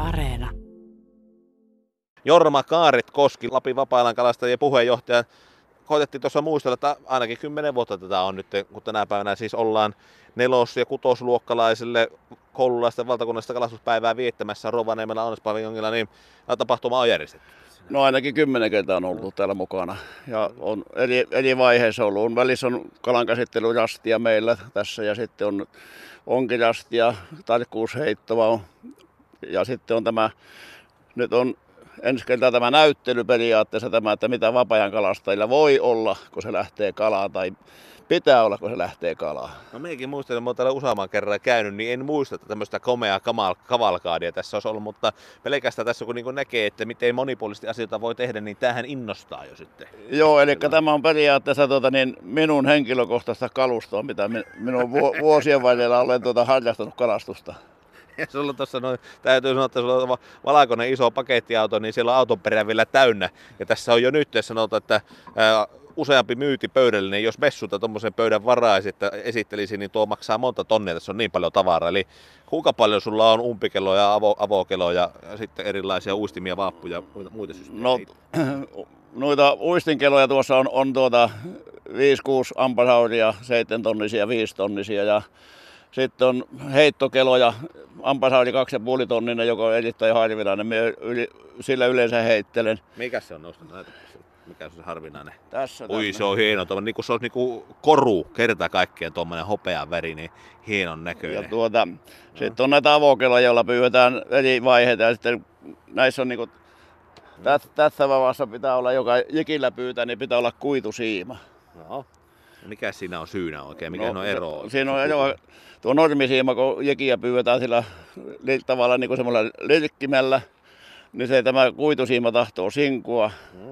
Areena. Jorma Kaaret-Koski, Lapin vapaa-ajan kalastajien puheenjohtaja. Koitettiin tuossa muistella, että ainakin 10 vuotta tätä on nyt, kun tänä päivänä siis ollaan nelos- ja kutosluokkalaisille koululaisten valtakunnallista kalastuspäivää viettämässä Rovaniemellä Onnespaviljongilla, niin tapahtuma on järjestetty. No ainakin 10 kertaa on ollut täällä mukana ja on eri vaiheissa ollut. Välissä on kalankäsittelyjastia meillä tässä ja sitten on onkijastia, tarkkuusheittoa ja sitten on tämä, nyt on ensi kertaa tämä näyttely periaatteessa tämä, että mitä vapaa-ajan kalastajilla voi olla, kun se lähtee kalaan tai pitää olla, kun se lähtee kalaan. No meikin muistelen, että olen täällä useamman kerran käynyt, niin en muista, että tämmöistä komeaa kavalkaadia tässä olisi ollut, mutta pelkästään tässä kun niin näkee, että miten monipuolisesti asioita voi tehdä, niin tämähän innostaa jo sitten. Joo, eli tämä on periaatteessa minun henkilökohtaista kalustoa, mitä minun vuosien varrella olen harrastanut kalastusta. Ja sulla tuossa täytyy sanoa, että sulla on valkoinen iso pakettiauto, niin siellä on auton perä vielä täynnä. Ja tässä on jo nyt sanotaan, että useampi myyti pöydällinen, jos messulta tuommoisen pöydän varaisi, että esittelisi, niin tuo maksaa monta tonnia, tässä on niin paljon tavaraa. Eli kuinka paljon sulla on umpikelloja, avokeloja ja sitten erilaisia uistimia, vaappuja ja muita systeemejä? No, noita uistinkeloja tuossa on 5-6 ampasauria, 7-tonnisia, 5-tonnisia ja sitten on heittokeloja, ampasauri 2,5 tonninen, joka on erittäin harvinainen. Sillä yleensä heittelen. Mikä se on noustanut? Mikä se on harvinainen? Tässä. Ui, se on hieno. Niin kuin se olisi niin koru kerta kaikkiaan tuommoinen hopean väri, niin hienon näköinen. Ja sitten on näitä avokeloja, joilla pyydetään eri vaiheita. Ja sitten näissä on niin kuin, tässä vavassa pitää olla, joka jikillä pyytää, niin pitää olla kuitusiima. No. Mikä siinä on syynä oikein? Mikä on ero? Siinä on ero. Tuo normisiima, kun jekiä pyydetään sillä tavalla niin kuin semmoilla lirkkimellä, niin se tämä kuitusiima tahtoo sinkua.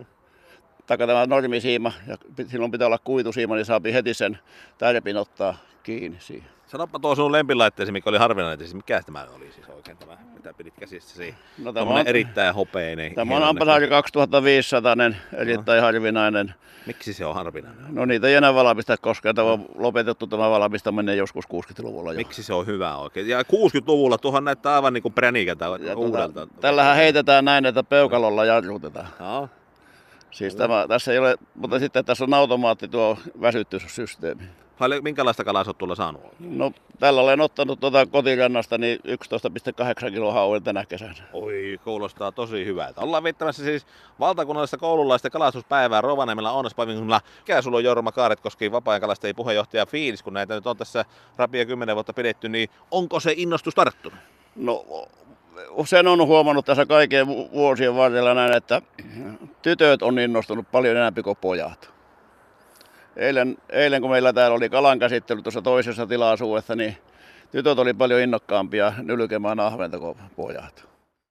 Taikka tämä normisiima, ja silloin pitää olla kuitusiima, niin saa heti sen tärpin ottaa kiinni siihen. Sanoppa tuo sun lempilaitteesi, mikä oli harvinainen, siis mikä tämä oli siis oikein tämä, mitä pidit käsissäsi? No, tämä on erittäin hopeinen. Tämä on Ampasaari 2500, erittäin harvinainen. Miksi se on harvinainen? No niitä ei enää valmista, koska tämä on lopetettu tämä valmistaminen joskus 60-luvulla jo. Miksi se on hyvä oikein? Ja 60-luvulla tuohan näyttää aivan niin kuin präniikältä uudelta. Tällähän heitetään näin, että peukalolla jarrutetaan. No. Siis tässä ei ole, mutta sitten tässä on automaatti tuo väsytyssysteemi. Minkälaista kalaa olet tuolla saanut? No tällä olen ottanut kotirannasta niin 11,8 kiloa hauen tänä kesänä. Oi, kuulostaa tosi hyvältä. Ollaan viettämässä siis valtakunnallista koululaisten kalastuspäivää Rovaniemellä Onnespaviljongilla. Mikä sulla on Jorma Kaaret-Koski, vapaa-ajan kalastajien puheenjohtaja fiilis, kun näitä nyt on tässä rapia 10 vuotta pidetty, niin onko se innostus tarttunut? No sen on huomannut tässä kaikkien vuosien varrella näin, että tytöt on innostunut paljon enemmän kuin pojat. Eilen kun meillä täällä oli kalankäsittely tuossa toisessa tilaisuudessa, niin tytöt oli paljon innokkaampia nylkemään ahventa kuin pojat.